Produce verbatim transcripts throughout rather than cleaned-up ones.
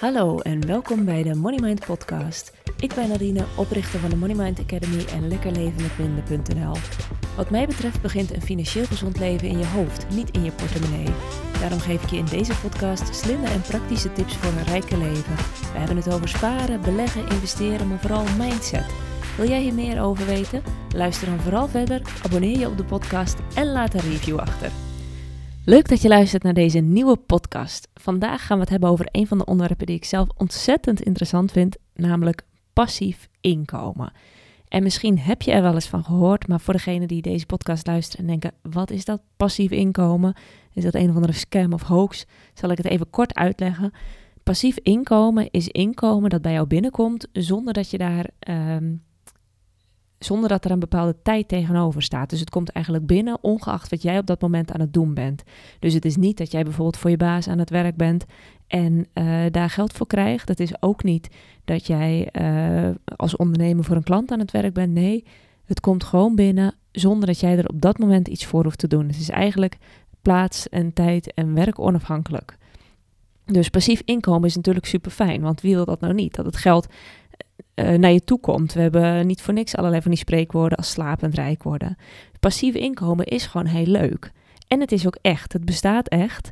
Hallo en welkom bij de Money Mind podcast. Ik ben Nadine, oprichter van de Money Mind Academy en lekker leven met minder punt n l. Wat mij betreft begint een financieel gezond leven in je hoofd, niet in je portemonnee. Daarom geef ik je in deze podcast slimme en praktische tips voor een rijker leven. We hebben het over sparen, beleggen, investeren, maar vooral mindset. Wil jij hier meer over weten? Luister dan vooral verder, abonneer je op de podcast en laat een review achter. Leuk dat je luistert naar deze nieuwe podcast. Vandaag gaan we het hebben over een van de onderwerpen die ik zelf ontzettend interessant vind, namelijk passief inkomen. En misschien heb je er wel eens van gehoord, maar voor degenen die deze podcast luisteren en denken, wat is dat passief inkomen? Is dat een of andere scam of hoax? Zal ik het even kort uitleggen. Passief inkomen is inkomen dat bij jou binnenkomt zonder dat je daar... Um, Zonder dat er een bepaalde tijd tegenover staat. Dus het komt eigenlijk binnen, ongeacht wat jij op dat moment aan het doen bent. Dus het is niet dat jij bijvoorbeeld voor je baas aan het werk bent en uh, daar geld voor krijgt. Het is ook niet dat jij uh, als ondernemer voor een klant aan het werk bent. Nee, het komt gewoon binnen zonder dat jij er op dat moment iets voor hoeft te doen. Het is eigenlijk plaats en tijd en werk onafhankelijk. Dus passief inkomen is natuurlijk super fijn, want wie wil dat nou niet? Dat het geld Uh, naar je toe komt. We hebben niet voor niks allerlei van die spreekwoorden als slapend rijk worden. Passief inkomen is gewoon heel leuk. En het is ook echt. Het bestaat echt.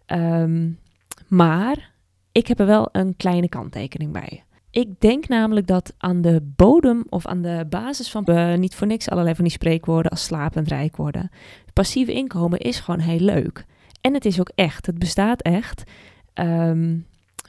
Um, maar ik heb er wel een kleine kanttekening bij. Ik denk namelijk dat aan de bodem of aan de basis van uh, niet voor niks allerlei van die spreekwoorden als slapend rijk worden. Passief inkomen is gewoon heel leuk. En het is ook echt. Het bestaat echt. Um,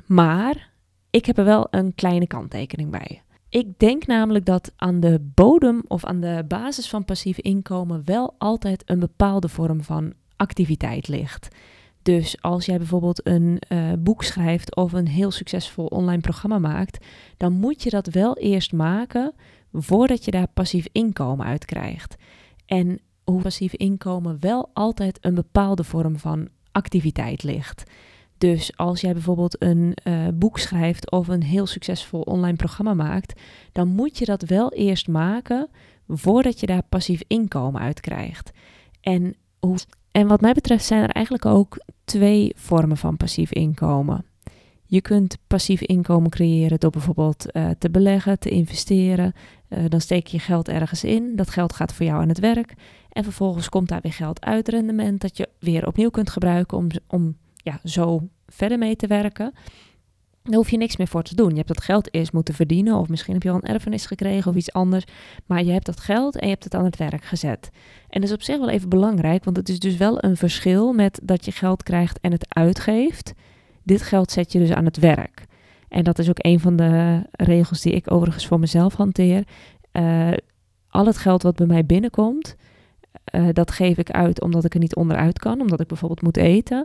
maar ik heb er wel een kleine kanttekening bij. Ik denk namelijk dat aan de bodem of aan de basis van passief inkomen wel altijd een bepaalde vorm van activiteit ligt. Dus als jij bijvoorbeeld een uh, boek schrijft of een heel succesvol online programma maakt, dan moet je dat wel eerst maken voordat je daar passief inkomen uit krijgt. En hoe passief inkomen wel altijd een bepaalde vorm van activiteit ligt. Dus als jij bijvoorbeeld een uh, boek schrijft of een heel succesvol online programma maakt, dan moet je dat wel eerst maken voordat je daar passief inkomen uit krijgt. En, hoe... en wat mij betreft zijn er eigenlijk ook twee vormen van passief inkomen. Je kunt passief inkomen creëren door bijvoorbeeld uh, te beleggen, te investeren. Uh, dan steek je geld ergens in, dat geld gaat voor jou aan het werk. En vervolgens komt daar weer geld uit, rendement, dat je weer opnieuw kunt gebruiken om... om ja, zo verder mee te werken. Daar hoef je niks meer voor te doen. Je hebt dat geld eerst moeten verdienen of misschien heb je al een erfenis gekregen of iets anders. Maar je hebt dat geld en je hebt het aan het werk gezet. En dat is op zich wel even belangrijk, want het is dus wel een verschil met dat je geld krijgt en het uitgeeft. Dit geld zet je dus aan het werk. En dat is ook een van de regels die ik overigens voor mezelf hanteer. Uh, al het geld wat bij mij binnenkomt, uh, dat geef ik uit omdat ik er niet onderuit kan, omdat ik bijvoorbeeld moet eten.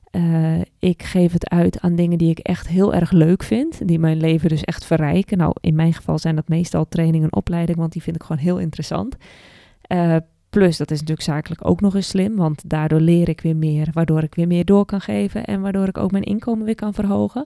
Uh, ik geef het uit aan dingen die ik echt heel erg leuk vind, die mijn leven dus echt verrijken. Nou, in mijn geval zijn dat meestal training en opleiding, want die vind ik gewoon heel interessant. Uh, plus, dat is natuurlijk zakelijk ook nog eens slim, want daardoor leer ik weer meer, waardoor ik weer meer door kan geven en waardoor ik ook mijn inkomen weer kan verhogen.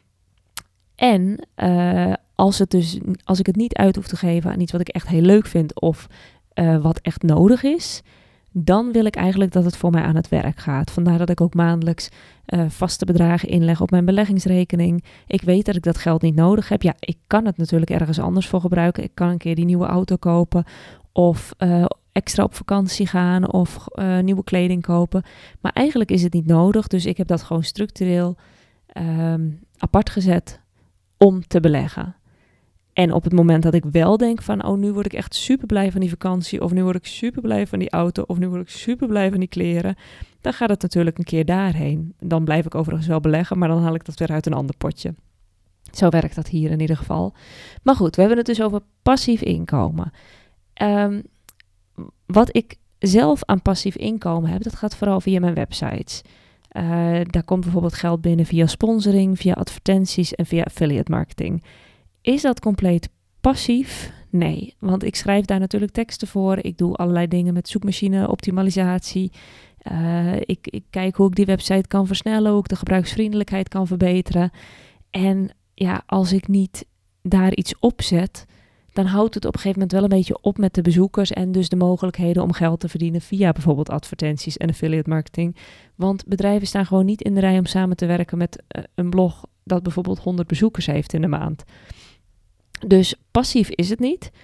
En uh, als, het dus, als ik het niet uit hoef te geven aan iets wat ik echt heel leuk vind of uh, wat echt nodig is, dan wil ik eigenlijk dat het voor mij aan het werk gaat. Vandaar dat ik ook maandelijks uh, vaste bedragen inleg op mijn beleggingsrekening. Ik weet dat ik dat geld niet nodig heb. Ja, ik kan het natuurlijk ergens anders voor gebruiken. Ik kan een keer die nieuwe auto kopen of uh, extra op vakantie gaan of uh, nieuwe kleding kopen. Maar eigenlijk is het niet nodig, dus ik heb dat gewoon structureel um, apart gezet om te beleggen. En op het moment dat ik wel denk van, oh, nu word ik echt super blij van die vakantie, of nu word ik super blij van die auto, of nu word ik super blij van die kleren, dan gaat het natuurlijk een keer daarheen. Dan blijf ik overigens wel beleggen, maar dan haal ik dat weer uit een ander potje. Zo werkt dat hier in ieder geval. Maar goed, we hebben het dus over passief inkomen. Um, wat ik zelf aan passief inkomen heb, dat gaat vooral via mijn websites. Uh, daar komt bijvoorbeeld geld binnen via sponsoring, via advertenties en via affiliate marketing. Is dat compleet passief? Nee, want ik schrijf daar natuurlijk teksten voor. Ik doe allerlei dingen met zoekmachine optimalisatie. Uh, ik, ik kijk hoe ik die website kan versnellen, hoe ik de gebruiksvriendelijkheid kan verbeteren. En ja, als ik niet daar iets op zet, dan houdt het op een gegeven moment wel een beetje op met de bezoekers en dus de mogelijkheden om geld te verdienen via bijvoorbeeld advertenties en affiliate marketing. Want bedrijven staan gewoon niet in de rij om samen te werken met uh, een blog dat bijvoorbeeld honderd bezoekers heeft in de maand. Dus passief is het niet.